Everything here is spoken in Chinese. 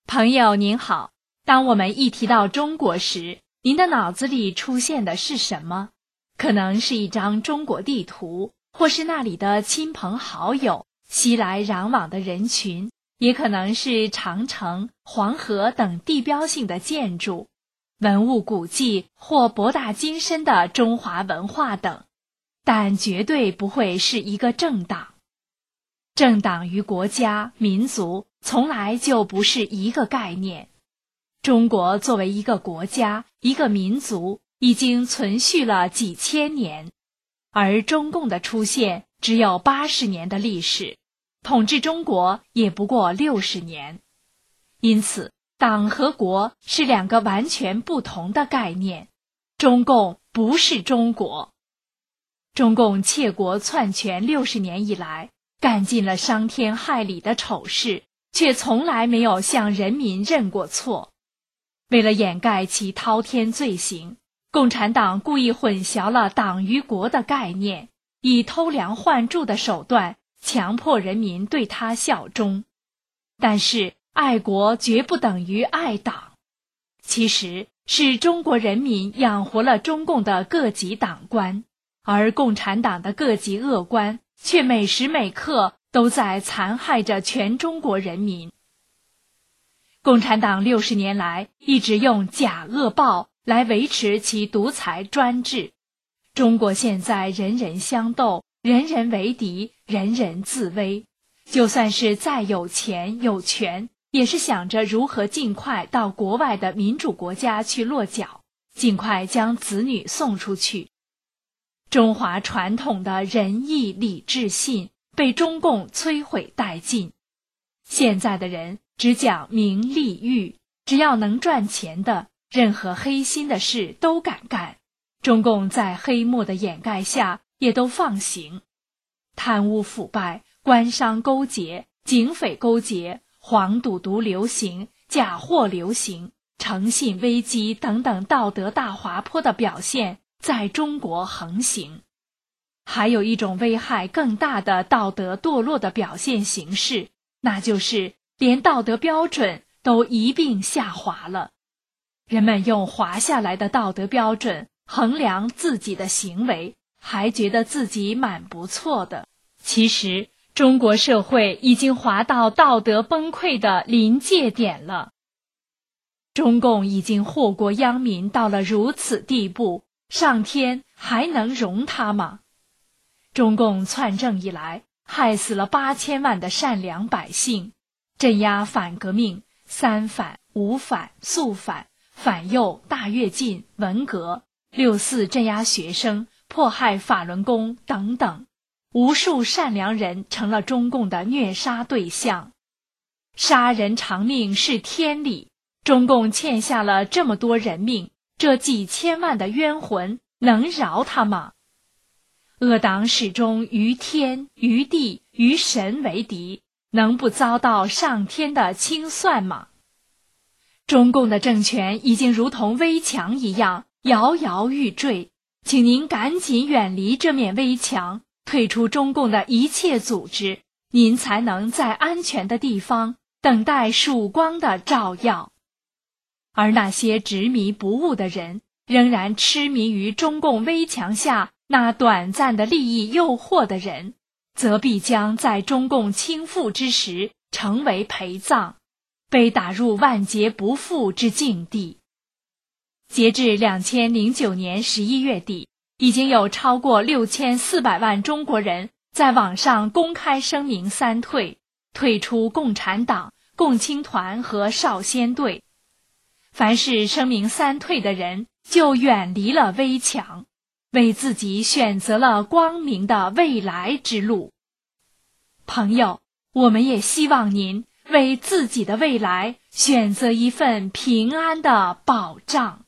朋友您好，当我们一提到中国时，您的脑子里出现的是什么？可能是一张中国地图，或是那里的亲朋好友、熙来攘往的人群，也可能是长城、黄河等地标性的建筑、文物古迹或博大精深的中华文化等，但绝对不会是一个政党。政党与国家、民族从来就不是一个概念。中国作为一个国家、一个民族，已经存续了几千年，而中共的出现只有80年的历史，统治中国也不过60年。因此，党和国是两个完全不同的概念。中共不是中国。中共窃国篡权60年以来，干尽了伤天害理的丑事，却从来没有向人民认过错。为了掩盖其滔天罪行，共产党故意混淆了党与国的概念，以偷梁换柱的手段强迫人民对他效忠。但是，爱国绝不等于爱党。其实，是中国人民养活了中共的各级党官，而共产党的各级恶官却每时每刻都在残害着全中国人民。共产党60年来一直用假恶报来维持其独裁专制。中国现在人人相斗，人人为敌，人人自危。就算是再有钱有权，也是想着如何尽快到国外的民主国家去落脚，尽快将子女送出去。中华传统的仁义礼智信被中共摧毁殆尽。现在的人只讲名利欲，只要能赚钱的，任何黑心的事都敢干。中共在黑幕的掩盖下也都放行。贪污腐败、官商勾结、警匪勾结、黄赌毒流行、假货流行、诚信危机等等道德大滑坡的表现在中国横行。还有一种危害更大的道德堕落的表现形式，那就是连道德标准都一并下滑了。人们用滑下来的道德标准衡量自己的行为，还觉得自己蛮不错的。其实，中国社会已经滑到道德崩溃的临界点了。中共已经祸国殃民到了如此地步，上天还能容他吗？中共篡政以来，害死了8000万的善良百姓，镇压反革命、三反、五反、肃反、反右、大跃进、文革、6·4镇压学生、迫害法轮功等等，无数善良人成了中共的虐杀对象。杀人偿命是天理，中共欠下了这么多人命，这几千万的冤魂能饶他吗？恶党始终于天、于地、于神为敌，能不遭到上天的清算吗？中共的政权已经如同危墙一样摇摇欲坠，请您赶紧远离这面危墙，退出中共的一切组织，您才能在安全的地方等待曙光的照耀。而那些执迷不悟的人，仍然痴迷于中共危墙下那短暂的利益诱惑的人，则必将在中共倾覆之时成为陪葬，被打入万劫不复之境地。截至2009年11月底，已经有超过6400万中国人在网上公开声明三退，退出共产党、共青团和少先队。凡是声明三退的人，就远离了危墙，为自己选择了光明的未来之路。朋友，我们也希望您为自己的未来选择一份平安的保障。